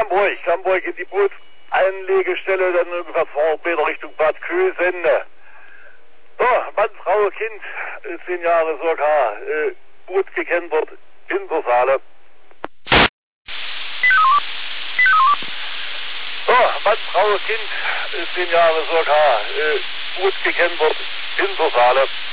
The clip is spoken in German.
Hamburg in die Booteinlegestelle, dann ungefähr 200 Meter Richtung Bad Kösende. So, Mann, Frau, Kind, 10 Jahre circa, Boot gekentert in der Saale. So, Mann, Frau, Kind, 10 Jahre circa, Boot gekentert in der Saale.